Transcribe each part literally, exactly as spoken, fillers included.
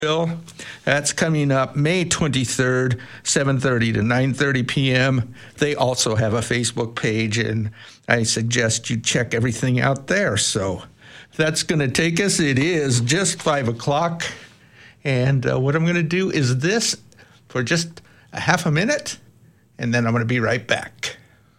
Bill. That's coming up May twenty-third, seven thirty to nine thirty p.m. They also have a Facebook page, and I suggest you check everything out there. So that's going to take us. It is just five o'clock, and uh, what I'm going to do is this for just a half a minute, and then I'm going to be right back.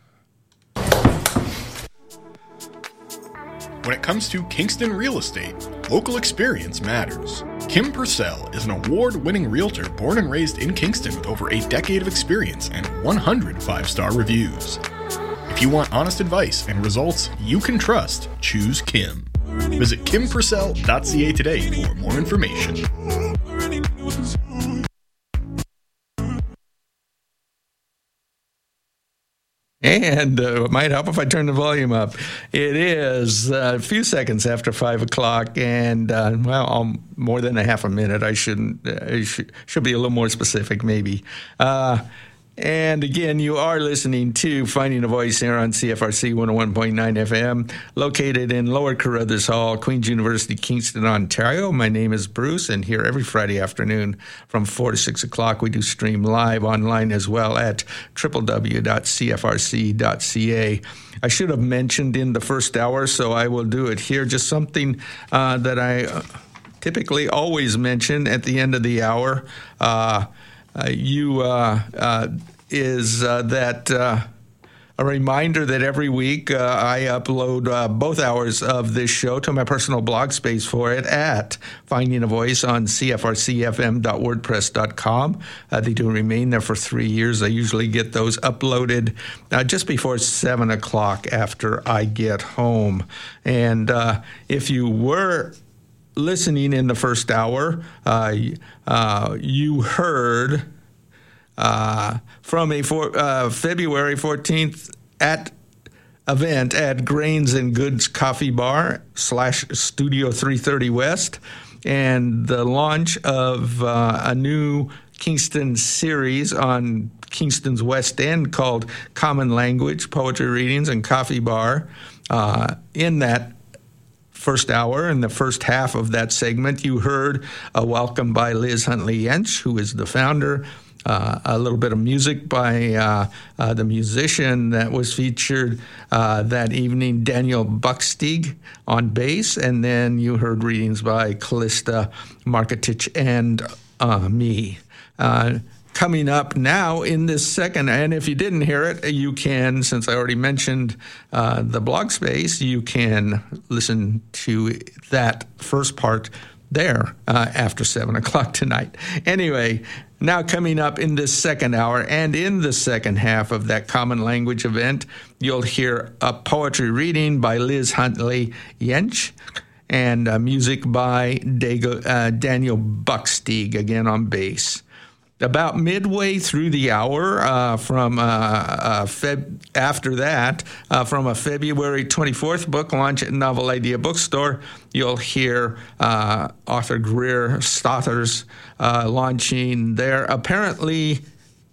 When it comes to Kingston real estate, local experience matters. Kim Purcell is an award-winning realtor born and raised in Kingston with over a decade of experience and one hundred five-star reviews. If you want honest advice and results you can trust, choose Kim. Visit kim purcell dot c a today for more information. And uh, it might help if I turn the volume up. It is uh, a few seconds after five o'clock, and uh, well, um, more than a half a minute. I shouldn't. Uh, I should, should be a little more specific, maybe. Uh, and again, you are listening to Finding a Voice here on C F R C one oh one point nine F M, located in Lower Carruthers Hall, Queen's University, Kingston, Ontario. My name is Bruce, and here every Friday afternoon from four to six o'clock, we do stream live online as well at w w w dot c f r c dot c a. I should have mentioned in the first hour, so I will do it here. Just something uh, that I uh, typically always mention at the end of the hour. Uh, Uh, you uh, uh, is uh, that uh, a reminder that every week uh, I upload uh, both hours of this show to my personal blog space for it at Finding a Voice on c f r c f m dot wordpress dot com. Uh, they do remain there for three years. I usually get those uploaded uh, just before seven o'clock after I get home. And uh, if you were listening in the first hour, uh, uh, you heard uh, from a for, uh, February fourteenth at event at Grains and Goods Coffee Bar slash Studio three thirty West, and the launch of uh, a new Kingston series on Kingston's West End called Common Language, Poetry Readings and Coffee Bar. Uh, in that first hour, in the first half of that segment, you heard a welcome by Liz Huntley-Yench, who is the founder, uh, a little bit of music by uh, uh, the musician that was featured uh, that evening, Daniel Bucksteeg, on bass, and then you heard readings by Callista Marketich and uh, me. Uh, Coming up now in this second, and if you didn't hear it, you can, since I already mentioned uh, the blog space, you can listen to that first part there uh, after seven o'clock tonight. Anyway, now coming up in this second hour and in the second half of that Common Language event, you'll hear a poetry reading by Liz Huntley-Yench and uh, music by Dago, uh, Daniel Bucksteeg, again on bass. About midway through the hour, uh, from uh, uh, Feb- after that, uh, from a February twenty-fourth book launch at Novel Idea Bookstore, you'll hear uh, author Greer Stothers uh, launching their apparently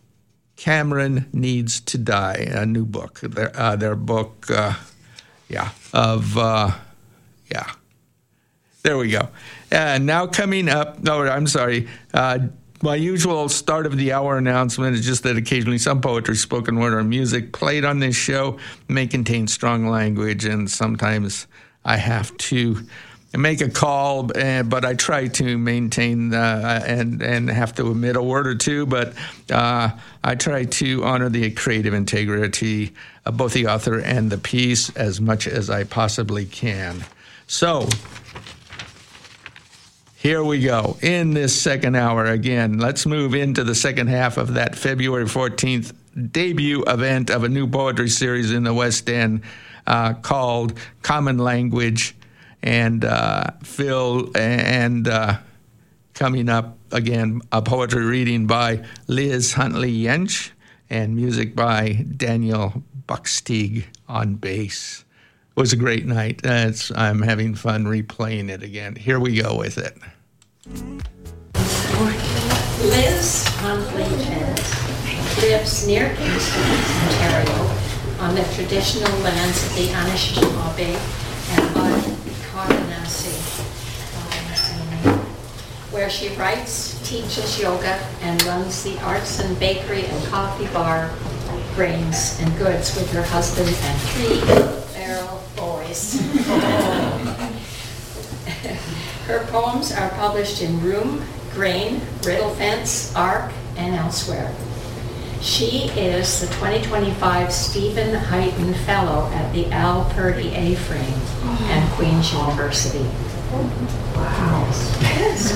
Cameron Needs to Die, a new book. Their, uh, their book, uh, yeah, of, uh, yeah. There we go. Uh, now coming up, no, I'm sorry, uh, my usual start of the hour announcement is just that occasionally some poetry, spoken word, or music played on this show may contain strong language, and sometimes I have to make a call, uh, but I try to maintain uh, and and have to omit a word or two, but uh, I try to honor the creative integrity of both the author and the piece as much as I possibly can. So here we go. In this second hour, again, let's move into the second half of that February fourteenth debut event of a new poetry series in the West End uh, called Common Language. And uh, Phil, and uh, coming up, again, a poetry reading by Liz Huntley-Yench and music by Daniel Bucksteeg on bass. It was a great night. Uh, it's, I'm having fun replaying it again. Here we go with it. Liz Huntley-Yench lives near Kingston, Ontario, on the traditional lands of the Anishinaabe and Carnancy, where she writes, teaches yoga, and runs the arts and bakery and coffee bar, Grains and Goods, with her husband and three feral boys. Her poems are published in Room, Grain, Riddle Fence, Arc, and elsewhere. She is the twenty twenty-five Stephen Huyton Fellow at the Al Purdy A-Frame and Queen's University. Wow. Yes.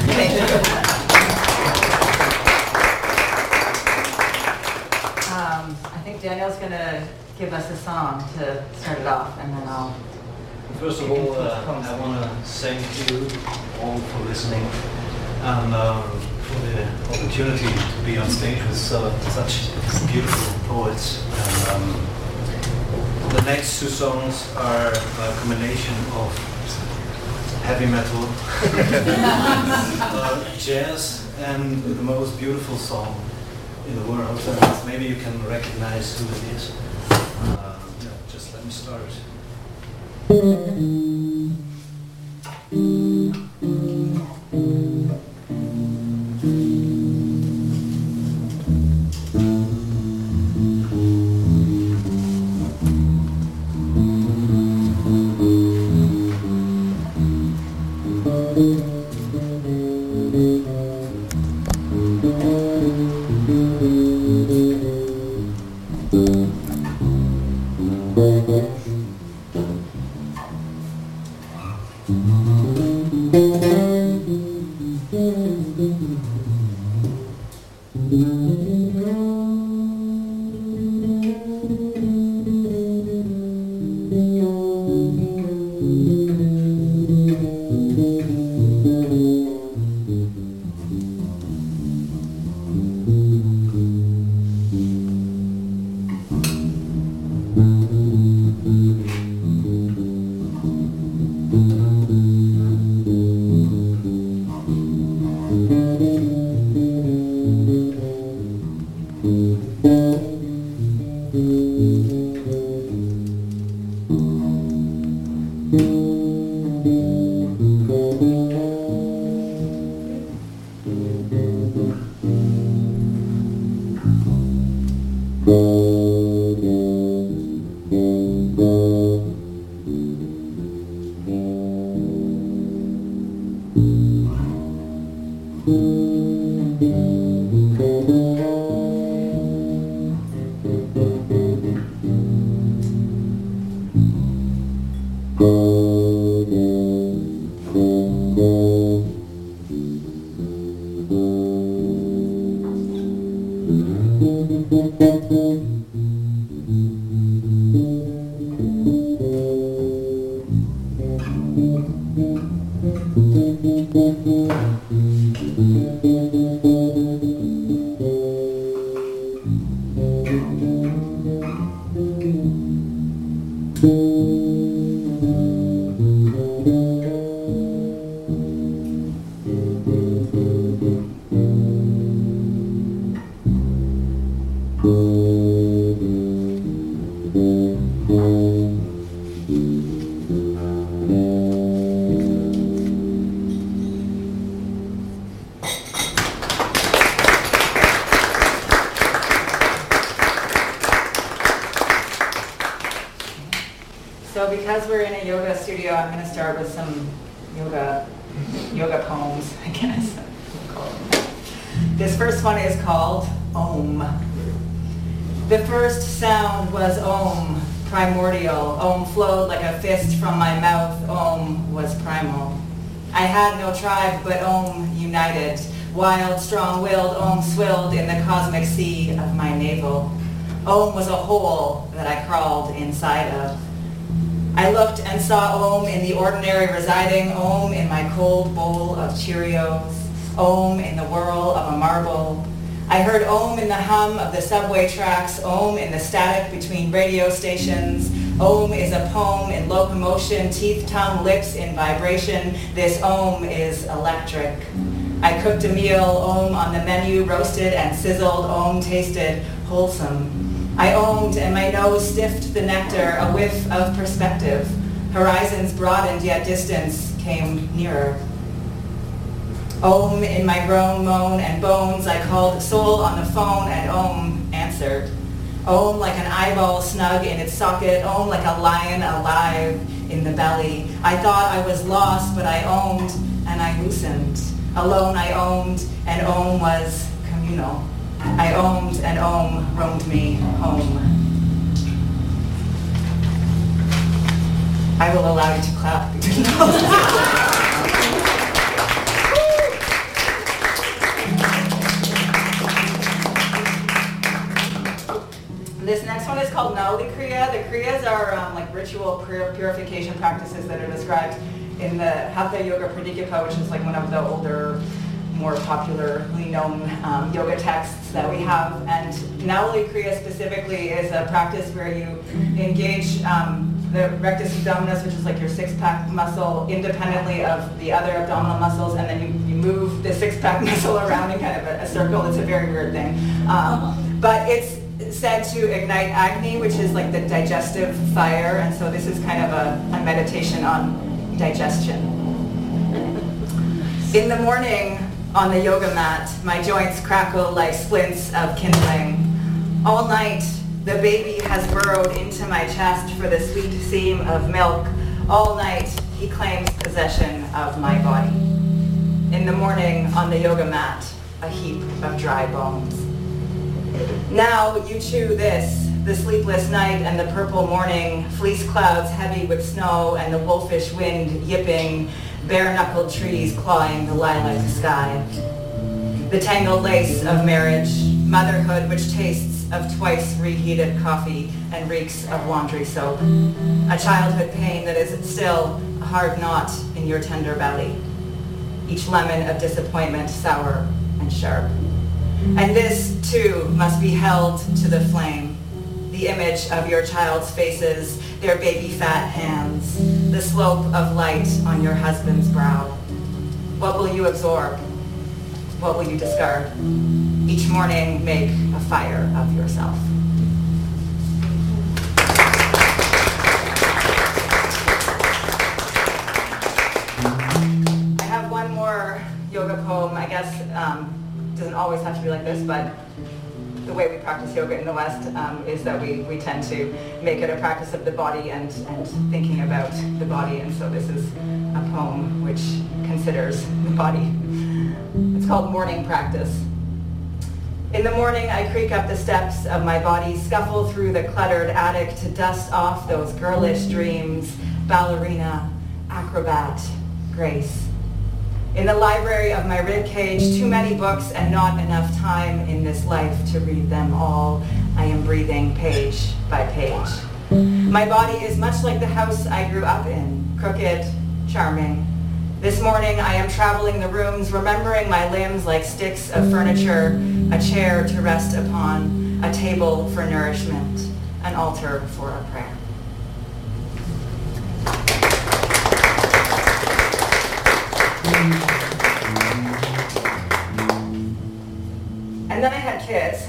um, I think Danielle's going to give us a song to start it off, and then I'll... First of all, uh, I want to thank you all for listening and um, for the opportunity to be on stage with uh, such beautiful poets. And, um, the next two songs are a combination of heavy metal, uh, jazz, and the most beautiful song in the world. And maybe you can recognize who it is. Uh, yeah, just let me start. So because we're in a yoga studio, I'm going to start with some yoga yoga poems, I guess. This first one is called Om. The first sound was Om, primordial. Om flowed like a fist from my mouth. Om was primal. I had no tribe, but Om united. Wild, strong-willed, Om swilled in the cosmic sea of my navel. Om was a hole that I crawled inside of. I looked and saw Om in the ordinary residing, Om in my cold bowl of Cheerios, Om in the whirl of a marble. I heard Om in the hum of the subway tracks, Om in the static between radio stations. Om is a poem in locomotion, teeth, tongue, lips in vibration. This Om is electric. I cooked a meal, Om on the menu, roasted and sizzled, Om tasted wholesome. I owned and my nose stiffed the nectar, a whiff of perspective. Horizons broadened yet distance came nearer. Om in my groan, moan, and bones. I called soul on the phone, and Om answered. Om like an eyeball snug in its socket. Om like a lion alive in the belly. I thought I was lost, but I owned and I loosened. Alone I owned, and Om was communal. I owned, and Om roamed me home. I will allow you to clap between those. This next one is called Nauli Kriya. The Kriyas are um, like ritual pur- purification practices that are described in the Hatha Yoga Pradipika, which is like one of the older, more popularly known um, yoga texts that we have. And Nauli Kriya specifically is a practice where you engage um, the rectus abdominis, which is like your six-pack muscle, independently of the other abdominal muscles, and then you, you move the six-pack muscle around in kind of a, a circle. It's a very weird thing. Um, but it's said to ignite Agni, which is like the digestive fire, and so this is kind of a, a meditation on digestion. In the morning on the yoga mat, my joints crackle like splints of kindling. All night, the baby has burrowed into my chest for the sweet seam of milk. All night, he claims possession of my body. In the morning on the yoga mat, a heap of dry bones. Now you chew this, the sleepless night and the purple morning, fleece clouds heavy with snow and the wolfish wind yipping, bare-knuckled trees clawing the lilac sky. The tangled lace of marriage, motherhood which tastes of twice reheated coffee and reeks of laundry soap. A childhood pain that is still a hard knot in your tender belly. Each lemon of disappointment sour and sharp. And this, too, must be held to the flame. The image of your child's faces, their baby fat hands, the slope of light on your husband's brow. What will you absorb? What will you discard? Each morning, make a fire of yourself. I have one more yoga poem, I guess. Um, doesn't always have to be like this, but the way we practice yoga in the West um, is that we, we tend to make it a practice of the body and, and thinking about the body, and so this is a poem which considers the body. It's called Morning Practice. In the morning, I creak up the steps of my body, scuffle through the cluttered attic to dust off those girlish dreams, ballerina, acrobat, grace. In the library of my ribcage, too many books and not enough time in this life to read them all. I am breathing page by page. My body is much like the house I grew up in, crooked, charming. This morning I am traveling the rooms, remembering my limbs like sticks of furniture, a chair to rest upon, a table for nourishment, an altar for a prayer. And then I had kids,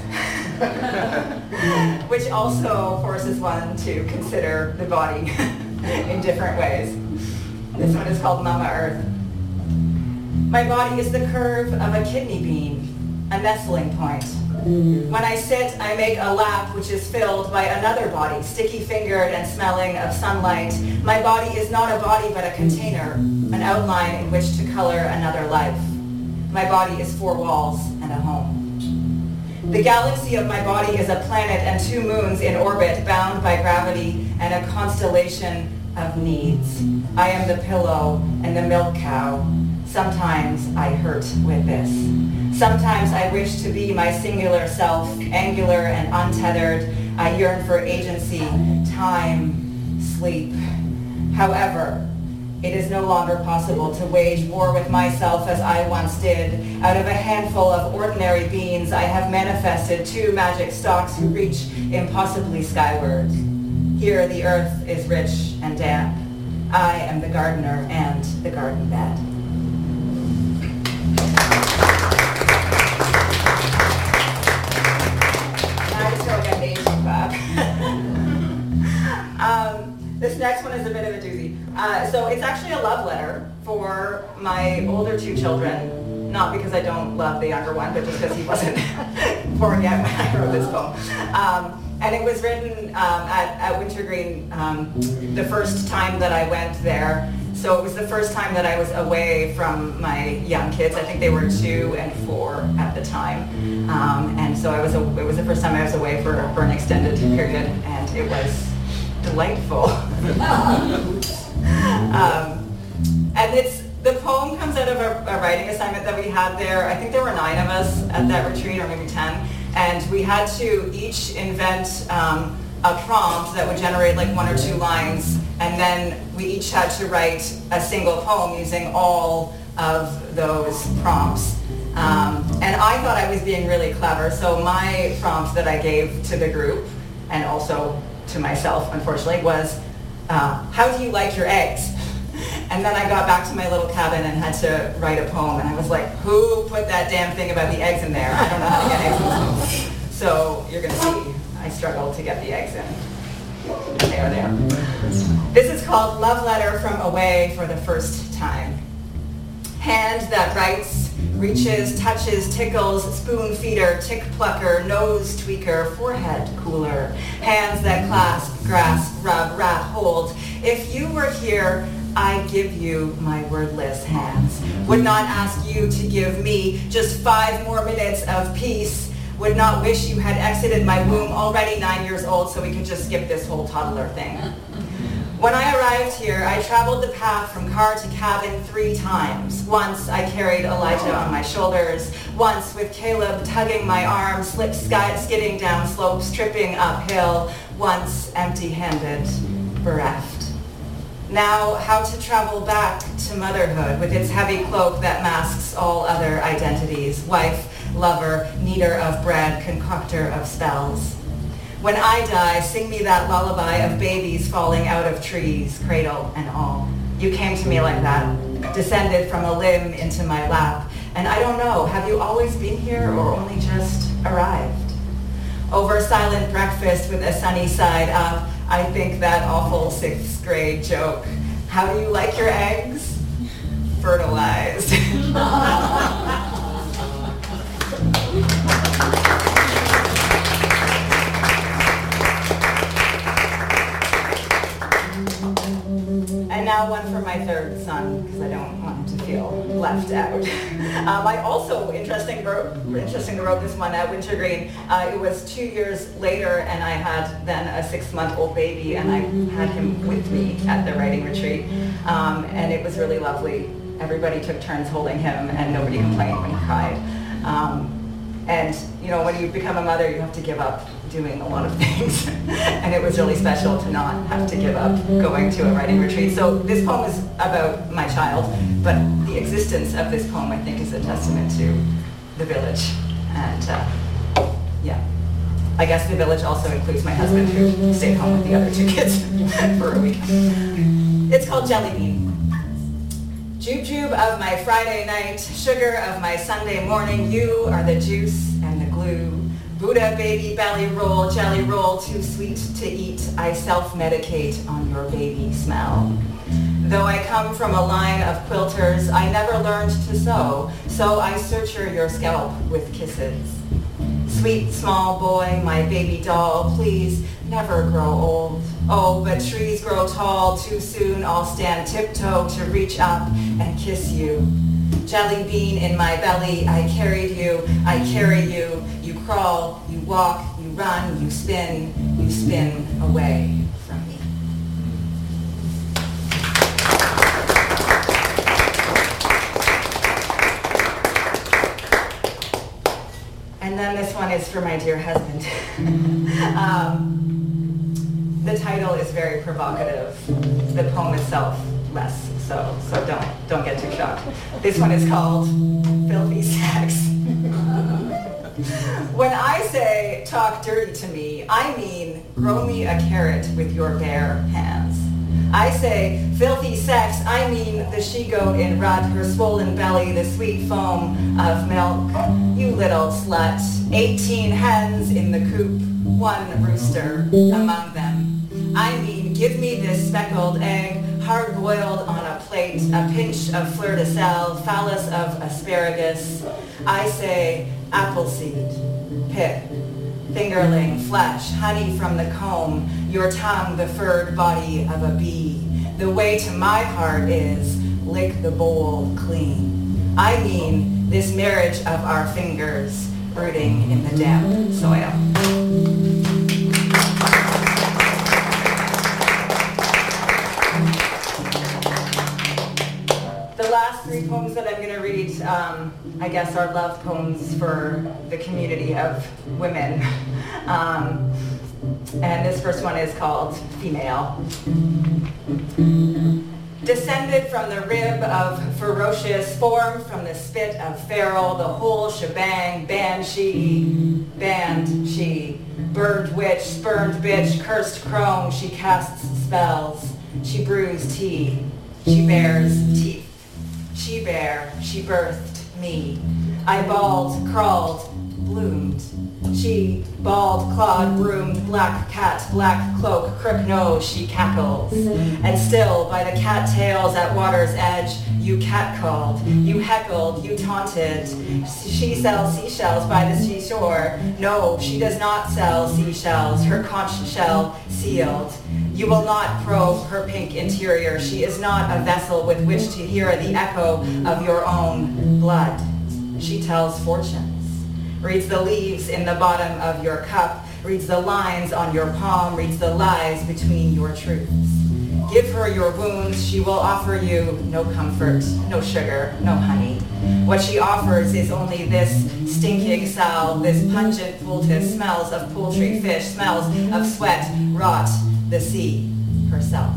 which also forces one to consider the body in different ways. This one is called Mama Earth. My body is the curve of a kidney bean, a nestling point. When I sit, I make a lap which is filled by another body, sticky-fingered and smelling of sunlight. My body is not a body but a container, an outline in which to color another life. My body is four walls and a home. The galaxy of my body is a planet and two moons in orbit, bound by gravity and a constellation of needs. I am the pillow and the milk cow. Sometimes I hurt with this. Sometimes I wish to be my singular self, angular and untethered. I yearn for agency, time, sleep. However, it is no longer possible to wage war with myself as I once did. Out of a handful of ordinary beings, I have manifested two magic stalks who reach impossibly skyward. Here the earth is rich and damp. I am the gardener and the garden bed. I just feel like I made some back. um, this next one is a bit of a doozy. Uh, so it's actually a love letter for my older two children, not because I don't love the younger one, but just because he wasn't born yet when I wrote this poem. Um, and it was written um, at, at Wintergreen um, the first time that I went there. So it was the first time that I was away from my young kids. I think they were two and four at the time. Um, and so I was a, it was the first time I was away for, for an extended period, and it was delightful. um, and it's the poem comes out of a, a writing assignment that we had there. I think there were nine of us at that retreat, or maybe ten. And we had to each invent um, a prompt that would generate like one or two lines, and then we each had to write a single poem using all of those prompts. Um, and I thought I was being really clever, so my prompt that I gave to the group, and also to myself, unfortunately, was, uh, how do you like your eggs? And then I got back to my little cabin and had to write a poem, and I was like, who put that damn thing about the eggs in there? I don't know how to get eggs in this poem. So you're going to see I struggled to get the eggs in. They are there. This is called Love Letter from Away for the First Time. Hand that writes, reaches, touches, tickles, spoon feeder, tick plucker, nose tweaker, forehead cooler. Hands that clasp, grasp, rub, wrap, hold. If you were here, I give you my wordless hands. Would not ask you to give me just five more minutes of peace. Would not wish you had exited my womb already nine years old so we could just skip this whole toddler thing. When I arrived here, I traveled the path from car to cabin three times. Once I carried Elijah on my shoulders. Once with Caleb tugging my arm, slip sky, skidding down slopes, tripping uphill. Once empty-handed, bereft. Now, how to travel back to motherhood with its heavy cloak that masks all other identities. Wife, lover, kneader of bread, concoctor of spells. When I die, sing me that lullaby of babies falling out of trees, cradle and all. You came to me like that, descended from a limb into my lap. And I don't know, have you always been here or only just arrived? Over silent breakfast with a sunny side up, I think that awful sixth grade joke. How do you like your eggs? Fertilized. And now one for my third son, because I don't want him to feel left out. um, I also, interesting, wrote, interesting to wrote this one at Wintergreen. Uh, it was two years later, and I had then a six-month-old baby, and I had him with me at the writing retreat. Um, and it was really lovely. Everybody took turns holding him, and nobody complained when he cried. Um, and, you know, when you become a mother, you have to give up doing a lot of things. And it was really special to not have to give up going to a writing retreat. So this poem is about my child, but the existence of this poem, I think, is a testament to the village. And uh, yeah, I guess the village also includes my husband, who stayed home with the other two kids for a week. It's called Jelly Bean. Jube-jube of my Friday night, sugar of my Sunday morning, you are the juice and the glue. Buddha baby belly roll, jelly roll, too sweet to eat. I self-medicate on your baby smell. Though I come from a line of quilters, I never learned to sew, so I suture your scalp with kisses. Sweet small boy, my baby doll, please never grow old. Oh, but trees grow tall too soon. I'll stand tiptoe to reach up and kiss you. Jelly bean in my belly, I carried you, I carry you. You crawl, you walk, you run, you spin, you spin away from me. And then this one is for my dear husband. um, the title is very provocative. The poem itself less so, so don't don't get too shocked. This one is called Filthy Sex. When I say talk dirty to me, I mean grow me a carrot with your bare hands. I say filthy sex, I mean the she-goat in rut, her swollen belly, the sweet foam of milk. You little slut, eighteen hens in the coop, one rooster among them. I mean, give me this speckled egg, hard-boiled on a plate, a pinch of fleur-de-sel, phallus of asparagus. I say appleseed, pip, fingerling, flesh, honey from the comb, your tongue the furred body of a bee. The way to my heart is lick the bowl clean. I mean this marriage of our fingers rooting in the damp soil. The last three poems that I'm going to read, um, I guess, are love poems for the community of women. Um, and this first one is called Female. Descended from the rib of ferocious, formed from the spit of feral, the whole shebang, banshee, band she, bird witch, spurned bitch, cursed crone, she casts spells, she brews tea, she bears teeth. She bare, she birthed me. I bawled, crawled, bloomed. She bald, clawed, broomed, black cat, black cloak, crook nose, she cackles. And still, by the cattails at water's edge, you catcalled, you heckled, you taunted. She sells seashells by the seashore. No, she does not sell seashells, her conch shell sealed. You will not probe her pink interior. She is not a vessel with which to hear the echo of your own blood. She tells fortunes, reads the leaves in the bottom of your cup, reads the lines on your palm, reads the lies between your truths. Give her your wounds, she will offer you no comfort, no sugar, no honey. What she offers is only this stinking salve, this pungent poultice, smells of poultry, fish, smells of sweat, rot, the sea herself.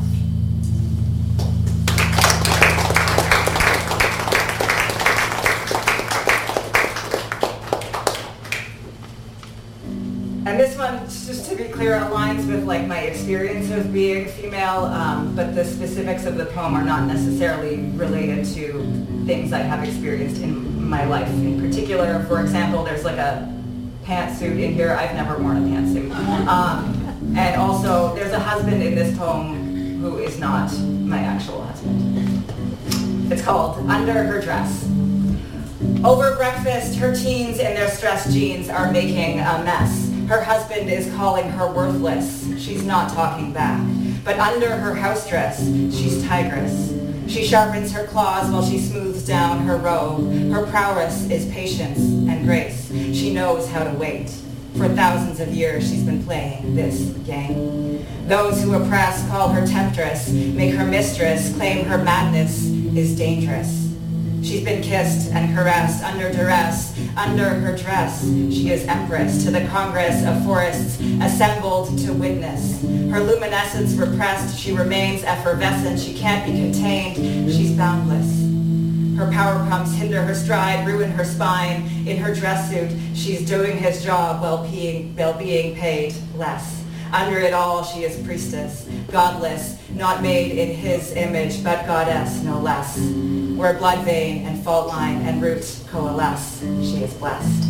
And this one, just to be clear, aligns with like my experience of being female, um, but the specifics of the poem are not necessarily related to things I have experienced in my life. In particular, for example, there's like a pantsuit in here. I've never worn a pantsuit. Um, and also, there's a husband in this poem who is not my actual husband. It's called Under Her Dress. Over breakfast, her teens in their stressed jeans are making a mess. Her husband is calling her worthless. She's not talking back. But under her house dress, she's tigress. She sharpens her claws while she smooths down her robe. Her prowess is patience and grace. She knows how to wait. For thousands of years, she's been playing this game. Those who oppress call her temptress, make her mistress, claim her madness is dangerous. She's been kissed and caressed under duress, under her dress. She is empress to the Congress of Forests assembled to witness. Her luminescence repressed, she remains effervescent. She can't be contained, she's boundless. Her power pumps hinder her stride, ruin her spine. In her dress suit, she's doing his job while being, while being paid less. Under it all, she is priestess, godless, not made in his image, but goddess no less. Where blood vein and fault line and roots coalesce, she is blessed.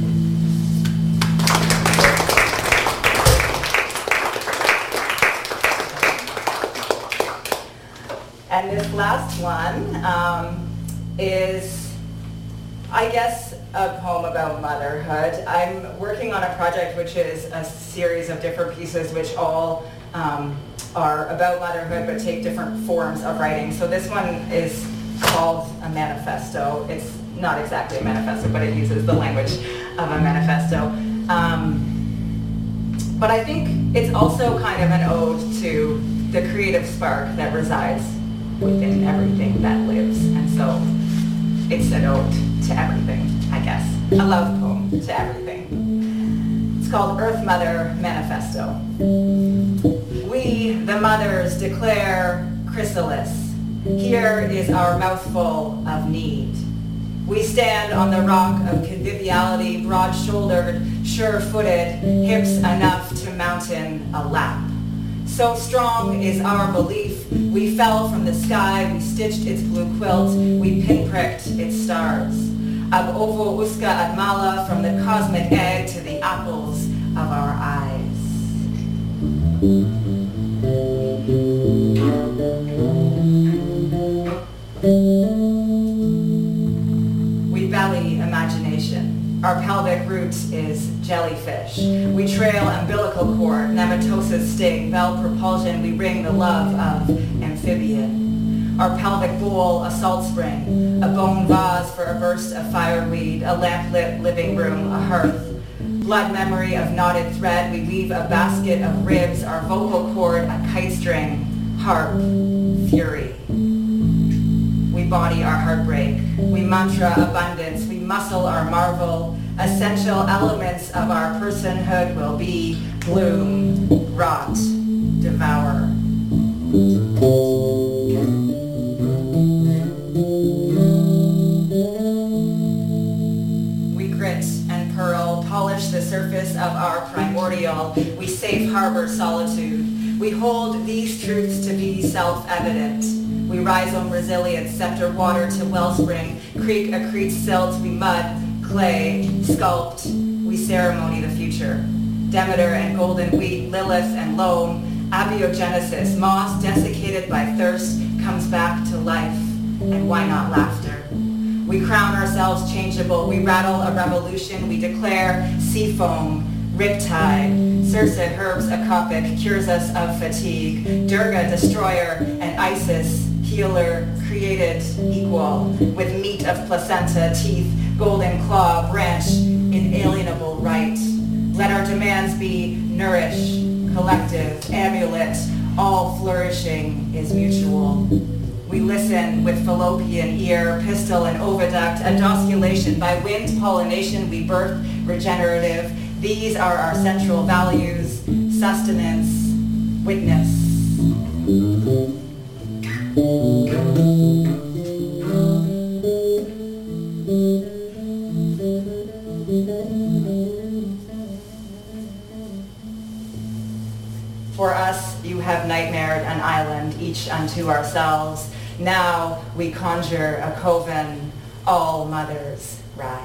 And this last one um, is, I guess, a poem about motherhood. I'm working on a project which is a series of different pieces which all um, are about motherhood but take different forms of writing. So this one is called a manifesto. It's not exactly a manifesto, but it uses the language of a manifesto. Um, but I think it's also kind of an ode to the creative spark that resides within everything that lives. And so it's an ode to everything, I guess. A love poem to everything. It's called Earth Mother Manifesto. We, the mothers, declare chrysalis. Here is our mouthful of need. We stand on the rock of conviviality, broad-shouldered, sure-footed, hips enough to mountain a lap. So strong is our belief, we fell from the sky, we stitched its blue quilt, we pinpricked its stars. Ab ovo usca ad mala, from the cosmic egg to the apples of our eyes. We belly imagination. Our pelvic root is jellyfish. We trail umbilical cord, nematosis sting, bell propulsion. We ring the love of amphibian. Our pelvic bowl, a salt spring, a bone vase for a burst of fireweed, a lamplit living room, a hearth. Blood memory of knotted thread. We weave a basket of ribs. Our vocal cord, a kite string, harp, fury. We body our heartbreak. We mantra abundance. We muscle our marvel. Essential elements of our personhood will be bloom, rot, devour. We grit and pearl, polish the surface of our primordial. We safe harbor solitude. We hold these truths to be self-evident. We rhizome resilience, scepter water to wellspring, creek accretes silt, we mud, clay, sculpt, we ceremony the future. Demeter and golden wheat, Lilith and loam, abiogenesis, moss desiccated by thirst, comes back to life, and why not laughter? We crown ourselves changeable, we rattle a revolution, we declare sea foam, riptide, Circe, herbs acopic, cures us of fatigue, Durga, destroyer, and Isis, healer, created equal, with meat of placenta, teeth, golden claw, branch, inalienable right. Let our demands be nourish, collective, amulet, all flourishing is mutual. We listen with fallopian ear, pistil and oviduct, endosculation, by wind pollination we birth, regenerative. These are our central values, sustenance, witness. For us, you have nightmared an island, each unto ourselves. Now we conjure a coven, all mothers rise.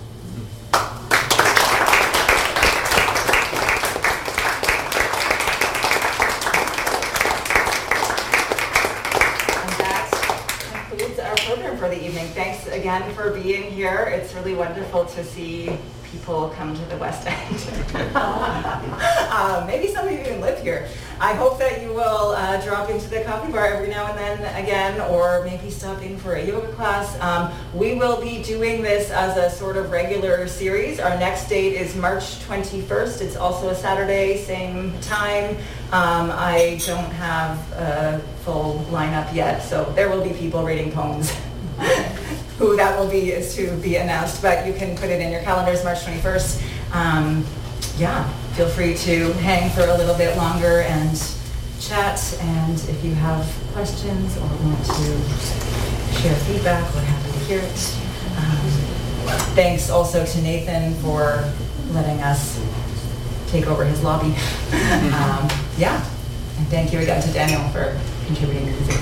For the evening. Thanks again for being here. It's really wonderful to see people come to the West End. uh, maybe some of you even live here. I hope that you will uh, drop into the coffee bar every now and then again, or maybe stopping for a yoga class. Um, we will be doing this as a sort of regular series. Our next date is March twenty-first. It's also a Saturday, same time. Um, I don't have a full lineup yet, so there will be people reading poems. Who that will be is to be announced, but you can put it in your calendars, March twenty-first. Um, yeah, feel free to hang for a little bit longer and chat, and if you have questions or want to share feedback, we're happy to hear it. Um, thanks also to Nathan for letting us take over his lobby. um, yeah, and thank you again to Daniel for contributing to music.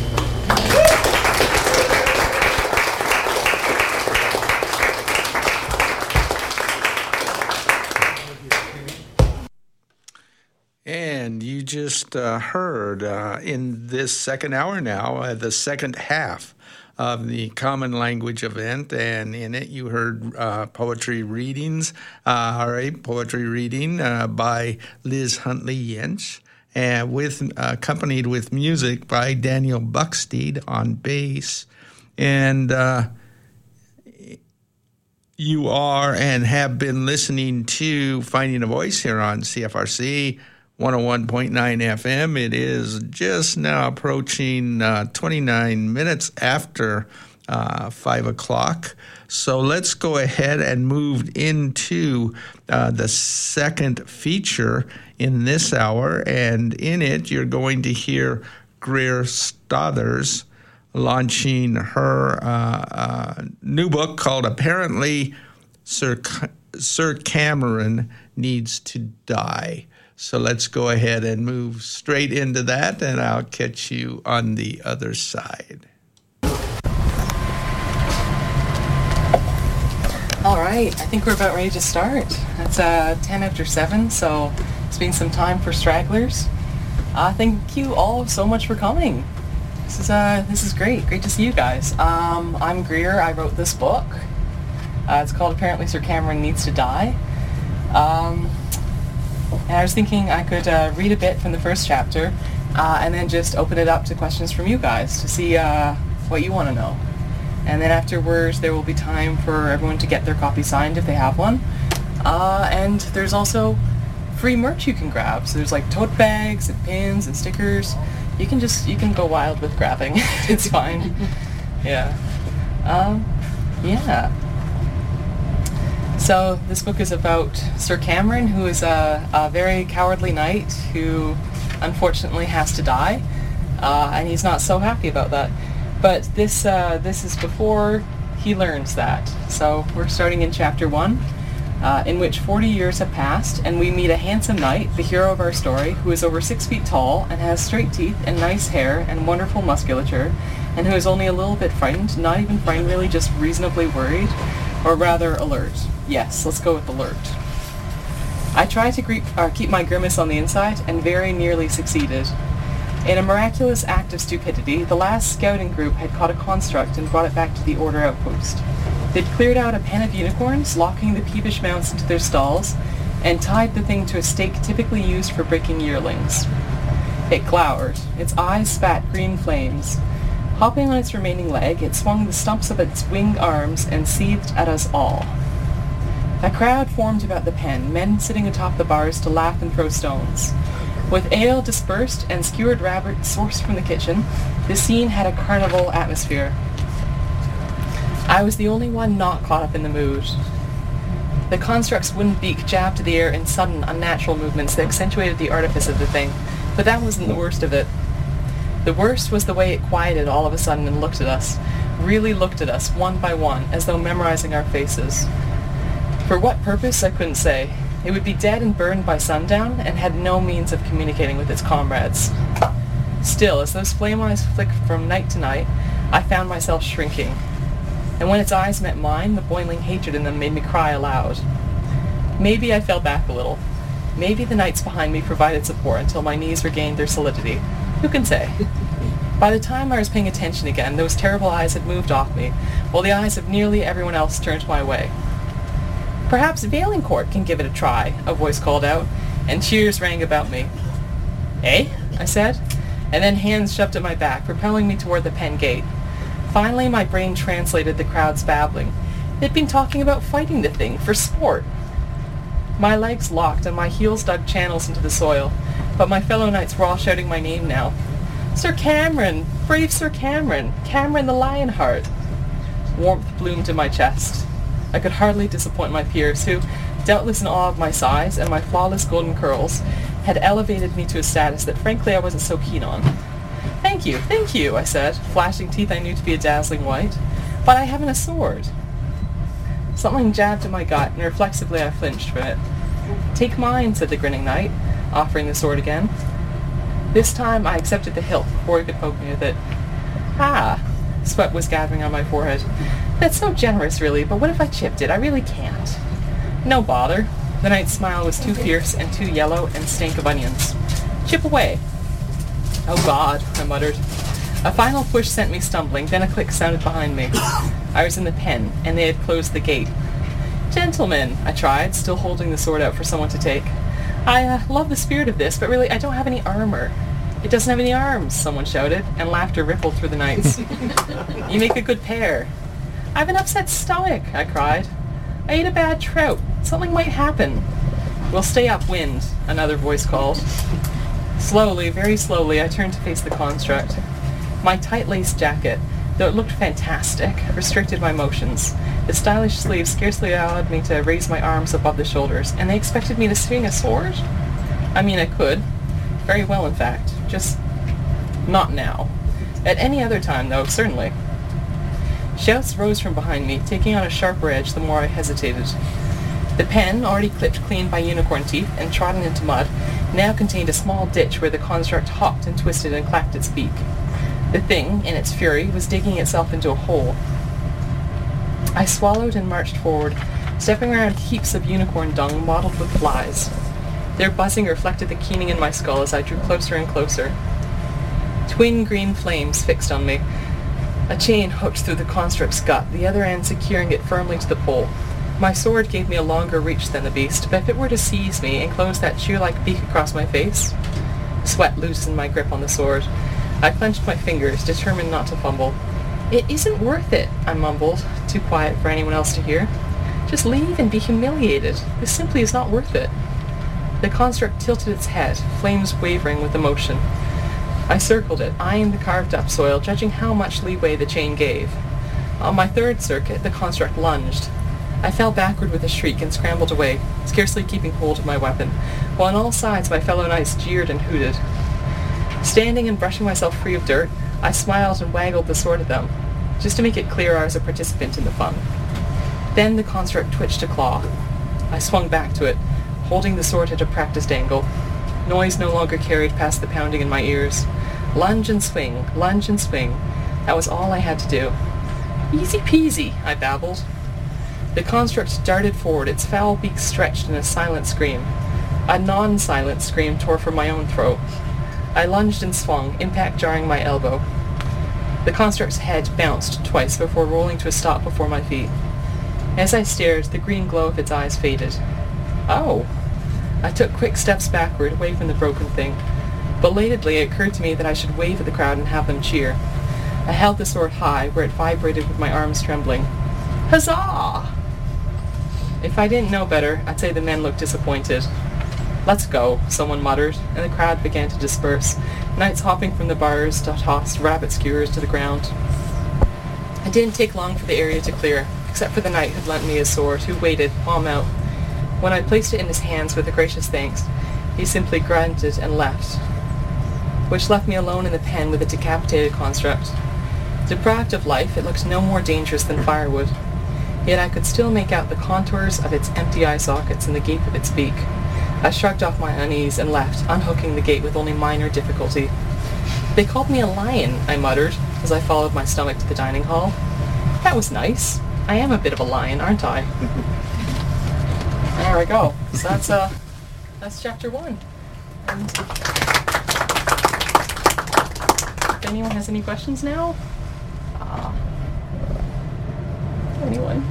And you just uh, heard uh, in this second hour now, uh, the second half of the Common Language event, and in it you heard uh, poetry readings, uh, all right, poetry reading uh, by Liz Huntley-Jentsch, and with uh, accompanied with music by Daniel Buxteed on bass, and uh, you are and have been listening to Finding a Voice here on C F R C one oh one point nine F M. It is just now approaching uh, twenty-nine minutes after uh, five o'clock. So let's go ahead and move into uh, the second feature in this hour. And in it, you're going to hear Greer Stothers launching her uh, uh, new book called Apparently Sir, Sir Cameron Needs to Die. So let's go ahead and move straight into that, and I'll catch you on the other side. All right, I think we're about ready to start. It's uh, ten after seven, so it's been some time for stragglers. Uh, thank you all so much for coming. This is uh, this is great. Great to see you guys. Um, I'm Greer. I wrote this book. Uh, it's called Apparently Sir Cameron Needs to Die. Um, and I was thinking I could uh, read a bit from the first chapter uh, and then just open it up to questions from you guys to see uh, what you want to know. And then afterwards there will be time for everyone to get their copy signed if they have one. Uh, and there's also free merch you can grab. So there's like tote bags and pins and stickers. You can just, you can go wild with grabbing. It's fine. Yeah. Um, yeah. So this book is about Sir Cameron, who is a, a very cowardly knight who unfortunately has to die. Uh, and he's not so happy about that. But this, uh, this is before he learns that. So we're starting in chapter one. Uh, in which forty years have passed, and we meet a handsome knight, the hero of our story, who is over six feet tall and has straight teeth and nice hair and wonderful musculature, and who is only a little bit frightened, not even frightened really, just reasonably worried, or rather alert. Yes, let's go with alert. I tried to gre- uh, keep my grimace on the inside, and very nearly succeeded. In a miraculous act of stupidity, the last scouting group had caught a construct and brought it back to the order outpost. They'd cleared out a pen of unicorns, locking the peevish mounts into their stalls, and tied the thing to a stake typically used for breaking yearlings. It glowered. Its eyes spat green flames. Hopping on its remaining leg, it swung the stumps of its winged arms and seethed at us all. A crowd formed about the pen, men sitting atop the bars to laugh and throw stones. With ale dispersed and skewered rabbit sourced from the kitchen, the scene had a carnival atmosphere. I was the only one not caught up in the mood. The construct's wooden beak jabbed to the air in sudden, unnatural movements that accentuated the artifice of the thing, but that wasn't the worst of it. The worst was the way it quieted all of a sudden and looked at us, really looked at us, one by one, as though memorizing our faces. For what purpose, I couldn't say. It would be dead and burned by sundown, and had no means of communicating with its comrades. Still, as those flame eyes flicked from night to night, I found myself shrinking. And when its eyes met mine, the boiling hatred in them made me cry aloud. Maybe I fell back a little. Maybe the knights behind me provided support until my knees regained their solidity. Who can say? By the time I was paying attention again, those terrible eyes had moved off me, while the eyes of nearly everyone else turned my way. Perhaps Valencourt can give it a try, a voice called out, and cheers rang about me. Eh? I said, and then hands shoved at my back, propelling me toward the pen gate. Finally, my brain translated the crowd's babbling. They'd been talking about fighting the thing for sport. My legs locked and my heels dug channels into the soil, but my fellow knights were all shouting my name now. Sir Cameron! Brave Sir Cameron! Cameron the Lionheart! Warmth bloomed in my chest. I could hardly disappoint my peers, who, doubtless in awe of my size and my flawless golden curls, had elevated me to a status that frankly I wasn't so keen on. Thank you, thank you, I said, flashing teeth I knew to be a dazzling white. But I haven't a sword. Something jabbed in my gut, and reflexively I flinched from it. Take mine, said the grinning knight, offering the sword again. This time I accepted the hilt before he could poke me with it. Ah, sweat was gathering on my forehead. That's so generous, really, but what if I chipped it? I really can't. No bother. The knight's smile was too fierce and too yellow and stank of onions. Chip away. Oh God, I muttered. A final push sent me stumbling, then a click sounded behind me. I was in the pen, and they had closed the gate. Gentlemen, I tried, still holding the sword out for someone to take. I uh, love the spirit of this, but really I don't have any armor. It doesn't have any arms, someone shouted, and laughter rippled through the knights. You make a good pair. I have an upset stomach, I cried. I ate a bad trout. Something might happen. We'll stay upwind, another voice called. Slowly, very slowly, I turned to face the construct. My tight-laced jacket, though it looked fantastic, restricted my motions. The stylish sleeves scarcely allowed me to raise my arms above the shoulders, and they expected me to swing a sword? I mean, I could. Very well, in fact. Just not now. At any other time, though, certainly. Shouts rose from behind me, taking on a sharper edge the more I hesitated. The pen, already clipped clean by unicorn teeth and trodden into mud, now contained a small ditch where the construct hopped and twisted and clacked its beak. The thing, in its fury, was digging itself into a hole. I swallowed and marched forward, stepping around heaps of unicorn dung mottled with flies. Their buzzing reflected the keening in my skull as I drew closer and closer. Twin green flames fixed on me. A chain hooked through the construct's gut, the other end securing it firmly to the pole. My sword gave me a longer reach than the beast, but if it were to seize me and close that shear-like beak across my face... Sweat loosened my grip on the sword. I clenched my fingers, determined not to fumble. "It isn't worth it," I mumbled, too quiet for anyone else to hear. "Just leave and be humiliated. This simply is not worth it." The construct tilted its head, flames wavering with emotion. I circled it, eyeing the carved-up soil, judging how much leeway the chain gave. On my third circuit, the construct lunged. I fell backward with a shriek and scrambled away, scarcely keeping hold of my weapon, while on all sides my fellow knights jeered and hooted. Standing and brushing myself free of dirt, I smiled and waggled the sword at them, just to make it clear I was a participant in the fun. Then the construct twitched a claw. I swung back to it, holding the sword at a practiced angle. Noise no longer carried past the pounding in my ears. Lunge and swing, lunge and swing. That was all I had to do. "Easy peasy," I babbled. The construct darted forward, its foul beak stretched in a silent scream. A non-silent scream tore from my own throat. I lunged and swung, impact jarring my elbow. The construct's head bounced twice before rolling to a stop before my feet. As I stared, the green glow of its eyes faded. Oh! I took quick steps backward, away from the broken thing. Belatedly, it occurred to me that I should wave at the crowd and have them cheer. I held the sword high, where it vibrated with my arms trembling. Huzzah! If I didn't know better, I'd say the men looked disappointed. "Let's go," someone muttered, and the crowd began to disperse, knights hopping from the bars to toss rabbit skewers to the ground. It didn't take long for the area to clear, except for the knight who'd lent me his sword, who waited, palm out. When I placed it in his hands with a gracious thanks, he simply grunted and left, which left me alone in the pen with a decapitated construct. Deprived of life, it looked no more dangerous than firewood. Yet I could still make out the contours of its empty eye sockets and the gape of its beak. I shrugged off my unease and left, unhooking the gate with only minor difficulty. "They called me a lion," I muttered, as I followed my stomach to the dining hall. "That was nice. I am a bit of a lion, aren't I?" There I go. So that's, uh, that's chapter one. And if anyone has any questions now? Uh, anyone?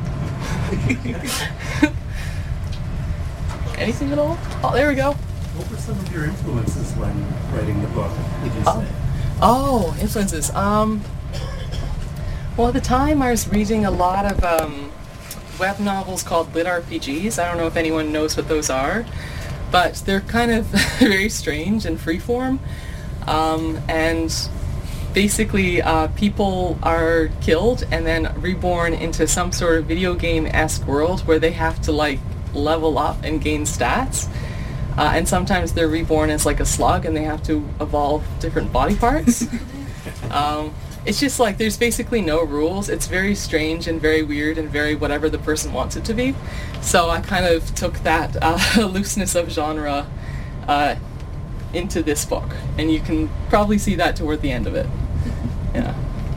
Anything at all? Oh, there we go. What were some of your influences when writing the book, did you Oh, say? oh influences. Um, well, at the time I was reading a lot of um, web novels called lit R P Gs. I don't know if anyone knows what those are, but they're kind of very strange and freeform. Um, and basically, uh, people are killed and then reborn into some sort of video game-esque world where they have to, like, level up and gain stats. Uh, and sometimes they're reborn as, like, a slug and they have to evolve different body parts. um, it's just, like, there's basically no rules. It's very strange and very weird and very whatever the person wants it to be. So I kind of took that uh, looseness of genre uh, into this book, and you can probably see that toward the end of it. Yeah.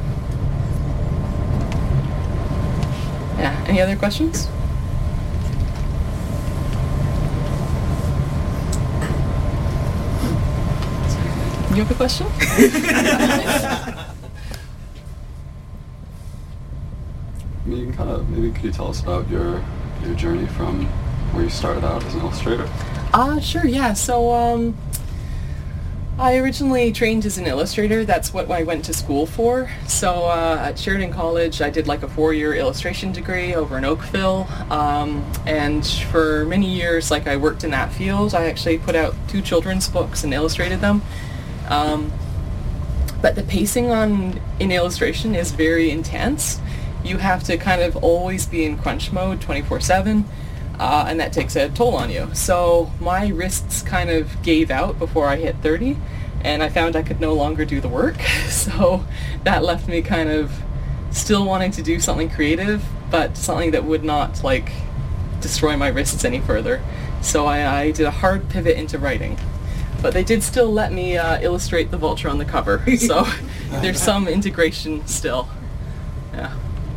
Yeah. Any other questions? You have a question? You can kind of maybe could you tell us about your your journey from where you started out as an illustrator? Ah, uh, sure. Yeah. So, um. I originally trained as an illustrator. That's what I went to school for. So uh, at Sheridan College, I did like a four-year illustration degree over in Oakville. Um, and for many years, like I worked in that field. I actually put out two children's books and illustrated them. Um, but the pacing on in illustration is very intense. You have to kind of always be in crunch mode twenty-four seven. Uh, and that takes a toll on you. So my wrists kind of gave out before I hit thirty, and I found I could no longer do the work. So that left me kind of still wanting to do something creative, but something that would not like destroy my wrists any further. So I, I did a hard pivot into writing. But they did still let me uh, illustrate the vulture on the cover. So there's some integration still. Yeah.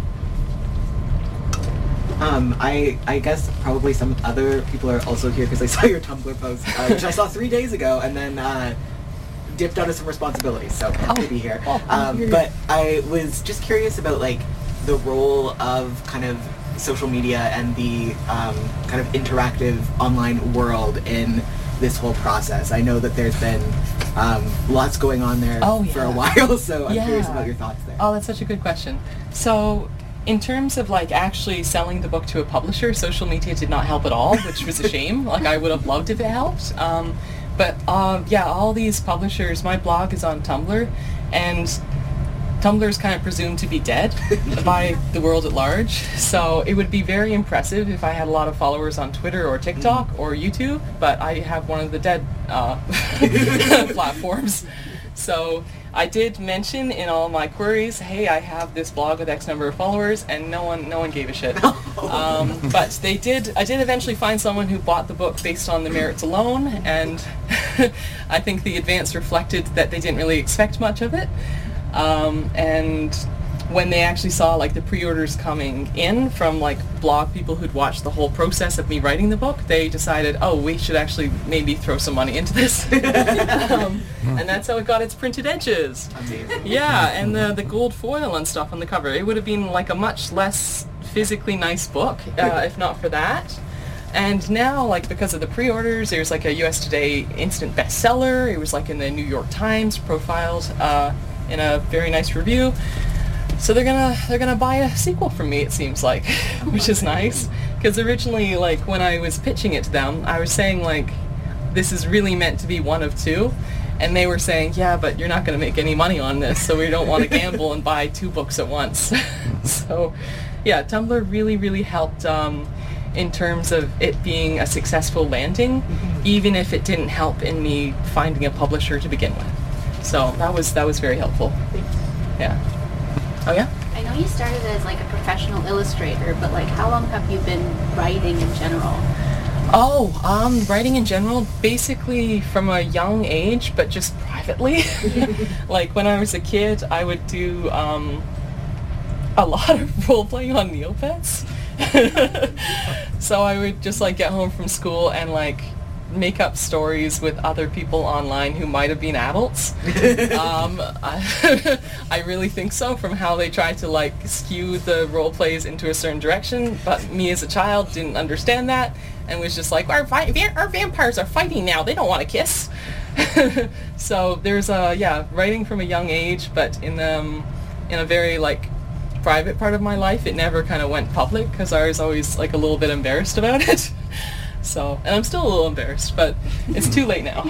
Um, I I guess probably some other people are also here because I saw your Tumblr post, uh, which I saw three days ago, and then uh, dipped out of some responsibilities, so happy to be here. Oh, um, you're- but I was just curious about like the role of kind of social media and the um, kind of interactive online world in this whole process. I know that there's been um, lots going on there Oh, for a yeah. while, so I'm Yeah. curious about your thoughts there. Oh, that's such a good question. So, in terms of like actually selling the book to a publisher, social media did not help at all, which was a shame. Like I would have loved if it helped. Um, but um, yeah, all these publishers, my blog is on Tumblr, and Tumblr is kind of presumed to be dead by the world at large. So it would be very impressive if I had a lot of followers on Twitter or TikTok or YouTube, but I have one of the dead uh, platforms. So I did mention in all my queries, hey, I have this blog with X number of followers, and no one, no one gave a shit. Um, but they did. I did eventually find someone who bought the book based on the merits alone, and I think the advance reflected that they didn't really expect much of it. Um, and when they actually saw like the pre-orders coming in from like blog people who'd watched the whole process of me writing the book, they decided, oh, we should actually maybe throw some money into this. um, and that's how it got its printed edges. Amazing. Yeah, and the the gold foil and stuff on the cover. It would have been like a much less physically nice book uh, if not for that. And now, like, because of the pre-orders, there's like a U S Today instant bestseller. It was like in the New York Times, profiled uh, in a very nice review. So they're gonna they're gonna buy a sequel from me, it seems like, which is nice. Because originally, like, when I was pitching it to them, I was saying like, this is really meant to be one of two, and they were saying, yeah, but you're not gonna make any money on this, so we don't want to gamble and buy two books at once. So, yeah, Tumblr really really helped um, in terms of it being a successful landing, even if it didn't help in me finding a publisher to begin with. So that was that was very helpful. Yeah. Oh yeah? I know you started as like a professional illustrator, but like how long have you been writing in general? Oh, um, writing in general, basically from a young age, but just privately. Like when I was a kid, I would do um, a lot of role playing on Neopets. So I would just like get home from school and like make up stories with other people online who might have been adults. um, I, I really think so, from how they tried to like skew the role plays into a certain direction, but me as a child didn't understand that and was just like, our, vi- our vampires are fighting now, they don't want to kiss. So there's a, yeah, writing from a young age, but in um, in a very like private part of my life, it never kind of went public because I was always like a little bit embarrassed about it. So, and I'm still a little embarrassed, but it's too late now.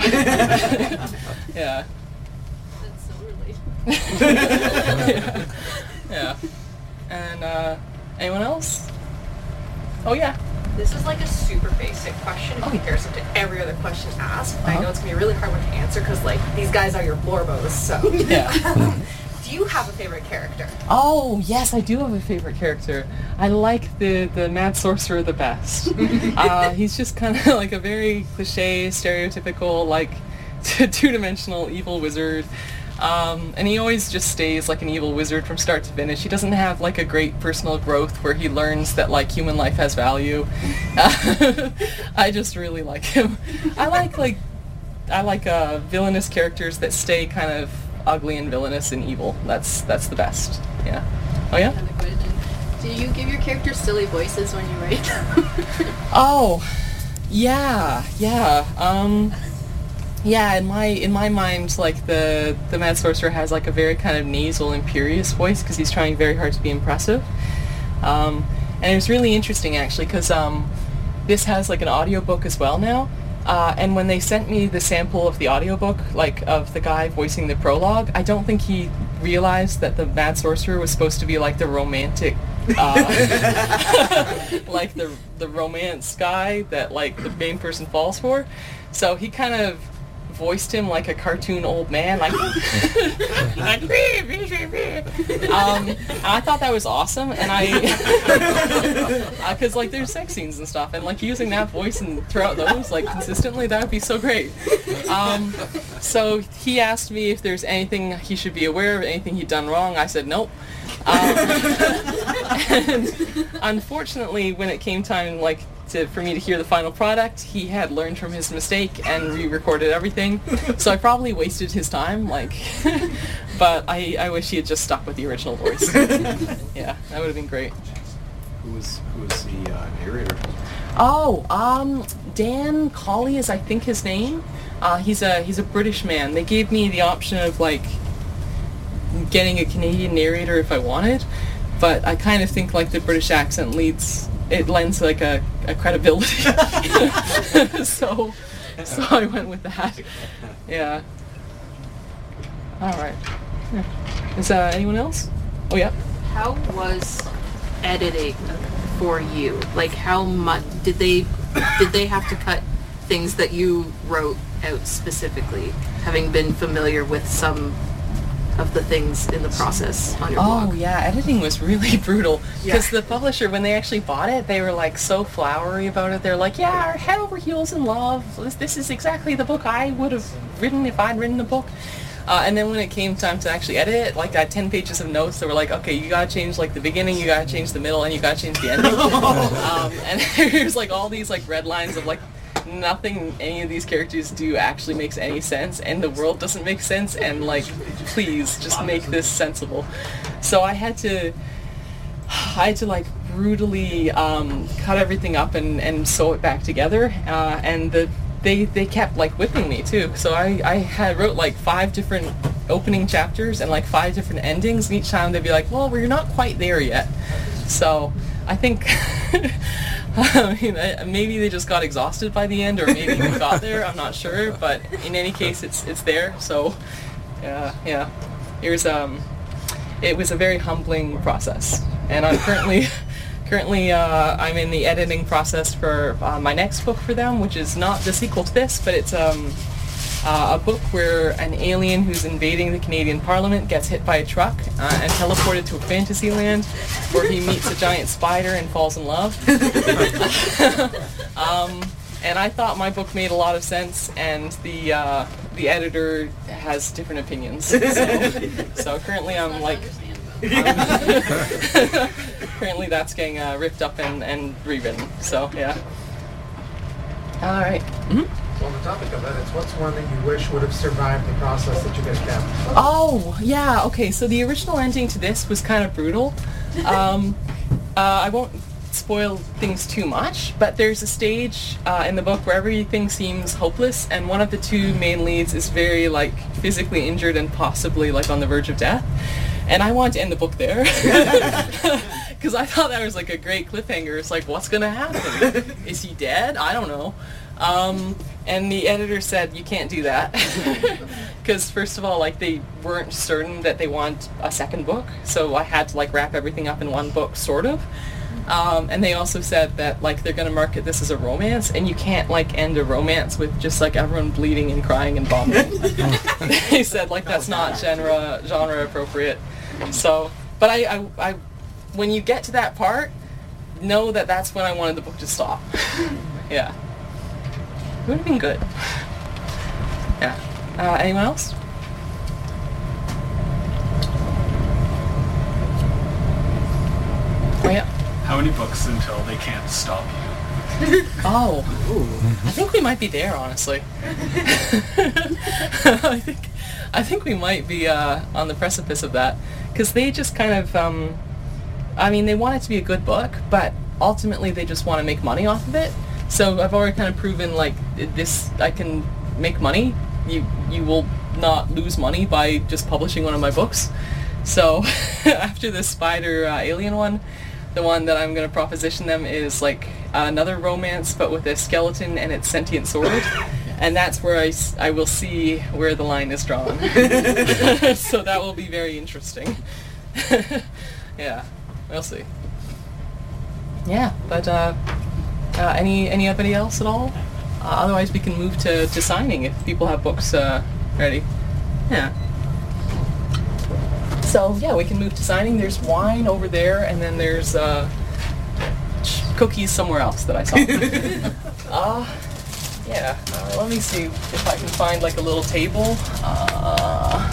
Yeah. That's so relatable. Yeah. Yeah. And, uh, anyone else? Oh, yeah. This is like a super basic question in comparison to every other question asked. I Uh-huh. know it's going to be a really hard one to answer because, like, these guys are your Blorbos, so. Yeah. Do you have a favorite character? Oh, yes, I do have a favorite character. I like the, the Mad Sorcerer the best. uh, he's just kind of like a very cliche, stereotypical, like, two-dimensional evil wizard. Um, and he always just stays like an evil wizard from start to finish. He doesn't have like a great personal growth where he learns that like human life has value. Uh, I just really like him. I like like I like uh, villainous characters that stay kind of ugly and villainous and evil. That's that's the best. Yeah. Oh yeah? Another question. Do you give your characters silly voices when you write them? Oh, yeah, yeah. Um, yeah. In my in my mind, like the the Mad Sorcerer has like a very kind of nasal, imperious voice because he's trying very hard to be impressive. Um, and it was really interesting actually because um, this has like an audiobook as well now. Uh, and when they sent me the sample of the audiobook, like of the guy voicing the prologue, I don't think he realized that the Mad Sorcerer was supposed to be like the romantic, uh, like the the romance guy that like the main person falls for. So he kind of voiced him like a cartoon old man, like, like um, and I thought that was awesome, and I, because like there's sex scenes and stuff, and like using that voice and throughout those like consistently, that would be so great. Um, so he asked me if there's anything he should be aware of, anything he'd done wrong. I said nope. Um, and unfortunately, when it came time like to, for me to hear the final product. He had learned from his mistake and re-recorded everything. So I probably wasted his time, like, but I, I wish he had just stuck with the original voice. Yeah, that would have been great. Who was who was the uh, narrator? Oh, um, Dan Colley is I think his name. Uh, he's a he's a British man. They gave me the option of like getting a Canadian narrator if I wanted, but I kind of think like the British accent leads it lends like a, a credibility. so so I went with that. Yeah. All right. Yeah. Is uh, anyone else? Oh yeah. How was editing for you? Like, how much did they did they have to cut things that you wrote out specifically, having been familiar with some of the things in the process on your oh, blog? Oh yeah, editing was really brutal because Yeah. the publisher, when they actually bought it, they were like so flowery about it. They're like, yeah, our head over heels in love. This, this is exactly the book I would have written if I'd written the book. Uh, and then when it came time to actually edit it, like I had ten pages of notes that were like, okay, you gotta change like the beginning, you gotta change the middle, and you gotta change the ending. um, and there's like all these like red lines of like nothing any of these characters do actually makes any sense, and the world doesn't make sense, and like please just make this sensible. So I had to I had to like brutally um, cut everything up and, and sew it back together, uh, and the they they kept like whipping me too. So I, I had wrote like five different opening chapters and like five different endings, and each time they'd be like, well, we're not quite there yet. So I think I mean, maybe they just got exhausted by the end, or maybe we got there. I'm not sure, but in any case, it's it's there. So, yeah, yeah. It was um, it was a very humbling process, and I'm currently currently uh, I'm in the editing process for uh, my next book for them, which is not the sequel to this, but it's um. Uh, a book where an alien who's invading the Canadian Parliament gets hit by a truck uh, and teleported to a fantasy land where he meets a giant spider and falls in love. um, and I thought my book made a lot of sense, and the uh, the editor has different opinions. So, so currently I'm like... I'm currently that's getting uh, ripped up and, and rewritten. So, yeah. All right. Mm-hmm. So on the topic of edits, what's one that you wish would have survived the process that you guys kept? Oh, yeah, okay, so the original ending to this was kind of brutal. Um, uh, I won't spoil things too much, but there's a stage uh, in the book where everything seems hopeless, and one of the two main leads is very, like, physically injured and possibly, like, on the verge of death. And I wanted to end the book there. Because I thought that was, like, a great cliffhanger. It's like, what's going to happen? Is he dead? I don't know. Um, and the editor said, you can't do that. Because first of all, like, they weren't certain that they want a second book, so I had to like wrap everything up in one book, sort of. Um, and they also said that like they're going to market this as a romance, and you can't like end a romance with just like everyone bleeding and crying and vomiting. They said like that's not genre genre appropriate. So, but I, I, I, when you get to that part, know that that's when I wanted the book to stop. Yeah. It would have been good. Yeah. Uh, anyone else? Oh, yeah. How many books until they can't stop you? Oh. Ooh. I think we might be there, honestly. I think I think we might be uh, on the precipice of that. Because they just kind of, um, I mean, they want it to be a good book, but ultimately they just want to make money off of it. So I've already kind of proven like this, I can make money. You you will not lose money by just publishing one of my books. So after the spider uh, alien one, the one that I'm going to proposition them is like another romance, but with a skeleton and its sentient sword. And that's where I, I will see where the line is drawn. So that will be very interesting. Yeah, we'll see. Yeah, but uh, uh, any anybody else at all? Uh, otherwise, we can move to, to signing if people have books uh, ready. Yeah. So yeah, we can move to signing. There's wine over there, and then there's uh, cookies somewhere else that I saw. uh, yeah. Uh, let me see if I can find like a little table. Uh,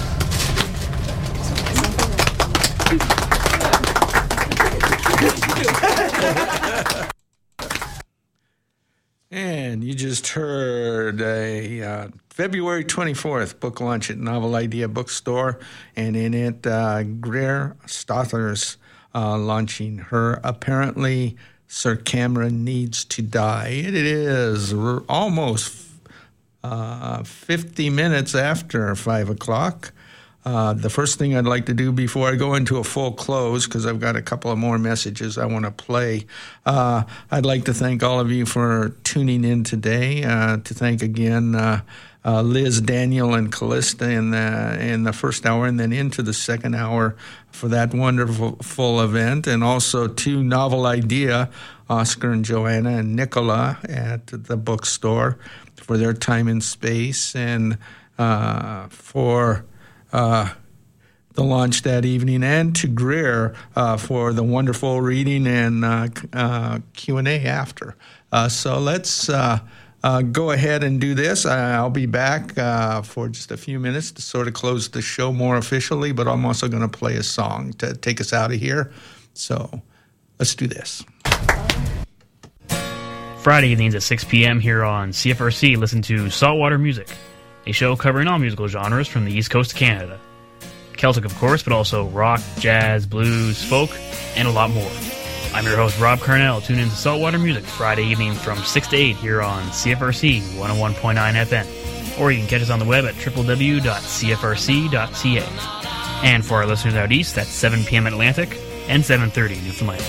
And you just heard a uh, February twenty-fourth book launch at Novel Idea Bookstore, and in it, uh, Greer Stothers uh, launching her Apparently Sir Cameron Needs to Die. It is r- almost uh, fifty minutes after five o'clock. Uh, the first thing I'd like to do before I go into a full close, because I've got a couple of more messages I want to play, uh, I'd like to thank all of you for tuning in today, uh, to thank again uh, uh, Liz, Daniel, and Callista in the, in the first hour, and then into the second hour for that wonderful full event, and also to Novel Idea, Oscar and Joanna and Nicola at the bookstore for their time and space, and uh, for... Uh, the launch that evening, and to Greer uh, for the wonderful reading and uh, uh, Q and A after. Uh, so let's uh, uh, go ahead and do this. I'll be back uh, for just a few minutes to sort of close the show more officially, but I'm also going to play a song to take us out of here. So let's do this. Friday evenings at six p.m. here on C F R C, listen to Saltwater Music, a show covering all musical genres from the East Coast of Canada. Celtic, of course, but also rock, jazz, blues, folk, and a lot more. I'm your host, Rob Carnell. Tune in to Saltwater Music Friday evening from six to eight here on C F R C one oh one point nine F M. Or you can catch us on the web at w w w dot c f r c dot c a. And for our listeners out east, that's seven p.m. Atlantic and seven thirty Newfoundland.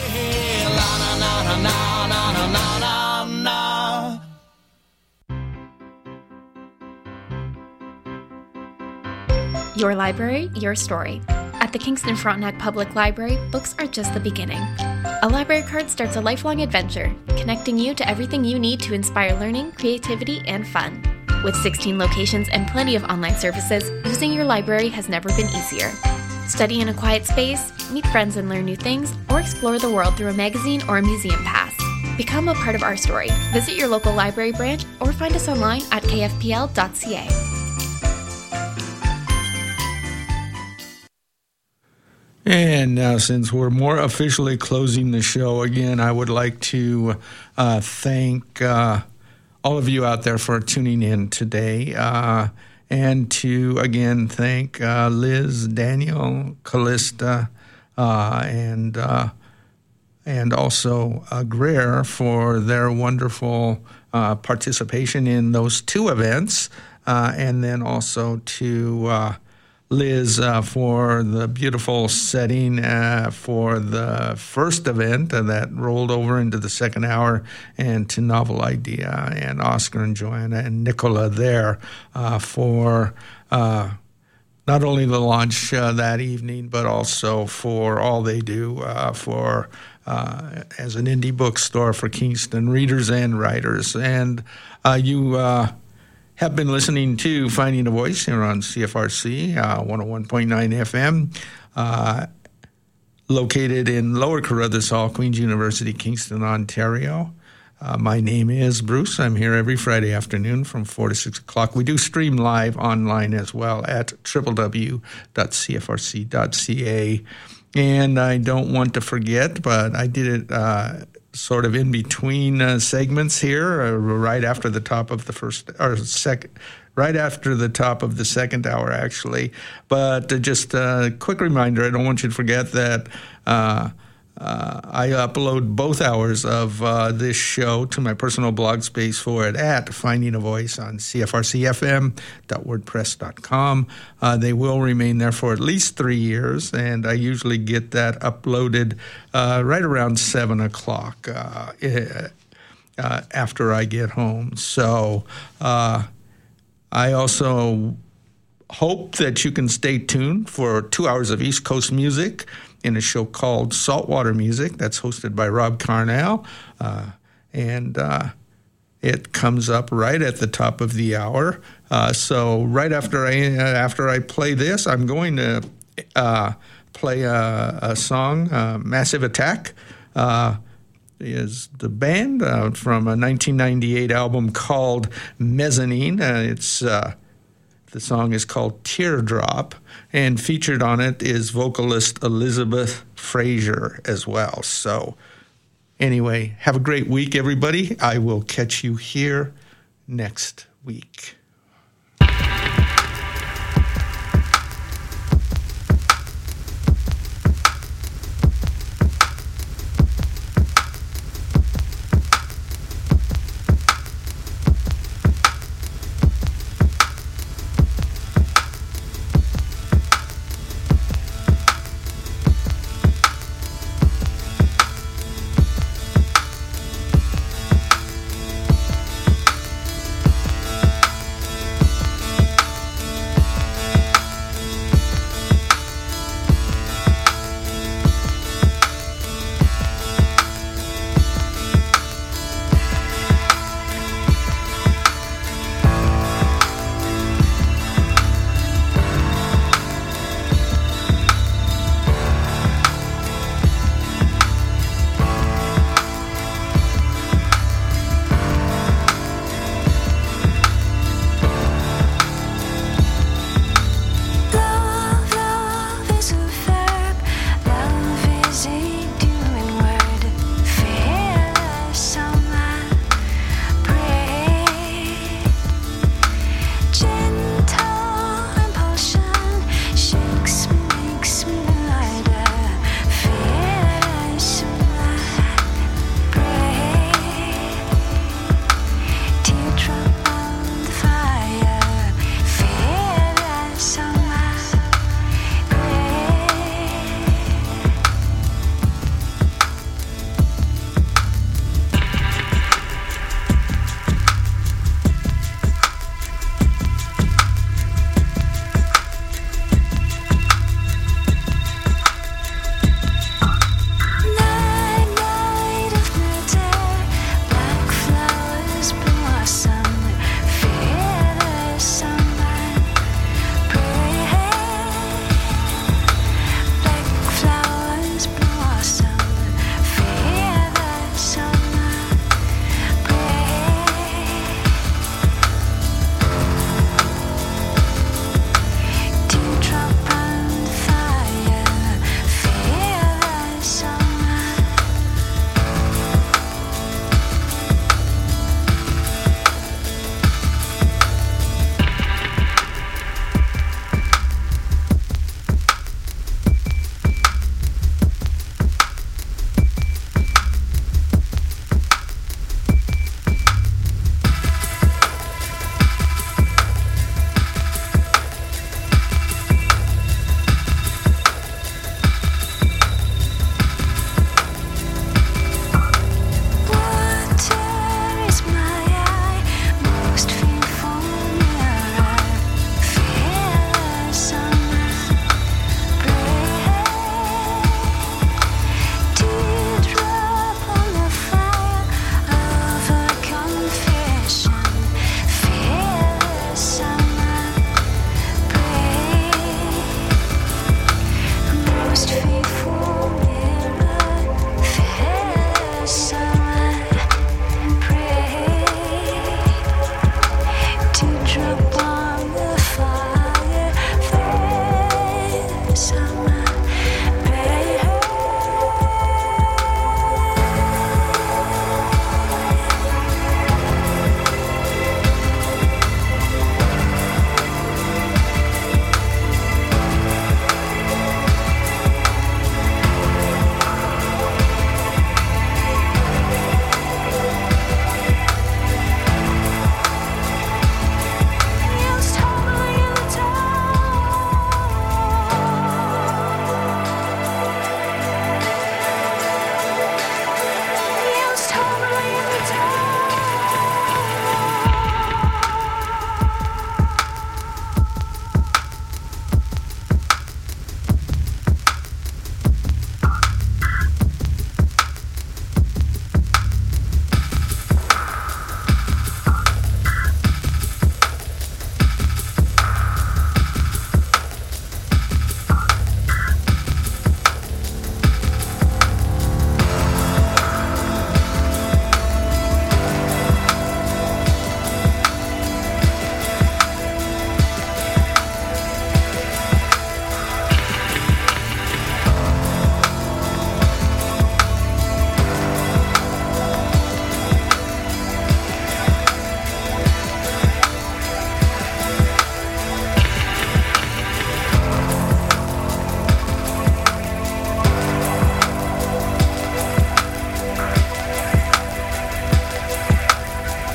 Your library, your story. At the Kingston Frontenac Public Library, books are just the beginning. A library card starts a lifelong adventure, connecting you to everything you need to inspire learning, creativity, and fun. With sixteen locations and plenty of online services, using your library has never been easier. Study in a quiet space, meet friends and learn new things, or explore the world through a magazine or a museum pass. Become a part of our story. Visit your local library branch or find us online at k f p l dot c a. And now, since we're more officially closing the show, again, I would like to uh, thank uh, all of you out there for tuning in today, uh, and to, again, thank uh, Liz, Daniel, Callista, uh, and uh, and also uh, Greer for their wonderful uh, participation in those two events, uh, and then also to... Uh, Liz, uh, for the beautiful setting uh, for the first event uh, that rolled over into the second hour, and to Novel Idea and Oscar and Joanna and Nicola there uh, for uh, not only the launch uh, that evening, but also for all they do uh, for uh, as an indie bookstore for Kingston readers and writers. And uh, you... Uh, have been listening to Finding a Voice here on C F R C uh, one oh one point nine F M, uh, located in Lower Carruthers Hall, Queen's University, Kingston, Ontario. Uh, my name is Bruce. I'm here every Friday afternoon from four to six o'clock. We do stream live online as well at w w w dot c f r c dot c a. And I don't want to forget, but I did it... Uh, sort of in between uh, segments here, uh, right after the top of the first, or second, right after the top of the second hour, actually. But uh, just a quick reminder, I don't want you to forget that uh, uh, I upload both hours of uh, this show to my personal blog space for it at Finding a Voice on c f r c f m dot wordpress dot com. Uh, they will remain there for at least three years, and I usually get that uploaded uh, right around seven o'clock uh, uh, after I get home. So uh, I also hope that you can stay tuned for two hours of East Coast music in a show called Saltwater Music that's hosted by Rob Carnell, uh, and uh, it comes up right at the top of the hour. Uh, so right after I uh, after I play this, I'm going to uh, play a, a song, uh, Massive Attack. Uh, is the band uh, from a nineteen ninety-eight album called Mezzanine. Uh, it's uh, The song is called Teardrop, and featured on it is vocalist Elizabeth Fraser as well. So Anyway, have a great week, everybody. I will catch you here next week.